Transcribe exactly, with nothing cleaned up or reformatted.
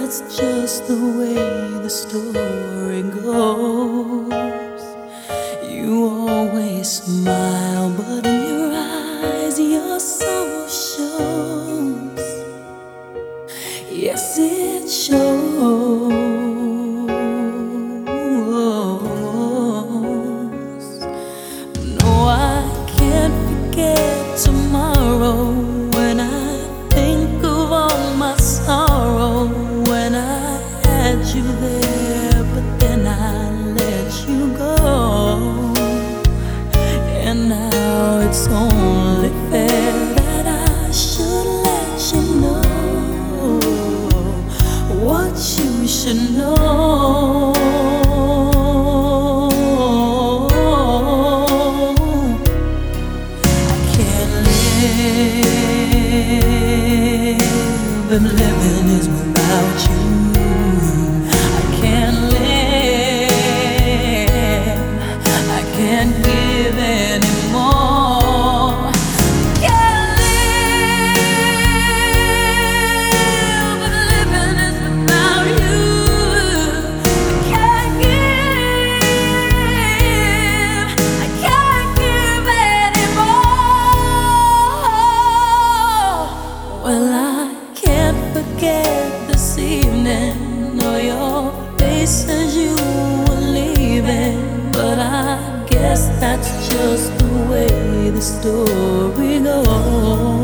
that's just the way the story goes. You always smile, but in your eyes your sorrow shows. Yes, it shows. No, I can't forget tomorrow when I think of all my sorrow. When I had you there, but then I let you go. And now it's only fair that I should let you know what you should know. I can't live if living is without you. I can't live, I can't give anymore. Can't live if living is without you. I can't give, I can't give anymore. Well, I can't forget this evening or your face as you were leaving, but I guess that's just the way the story goes.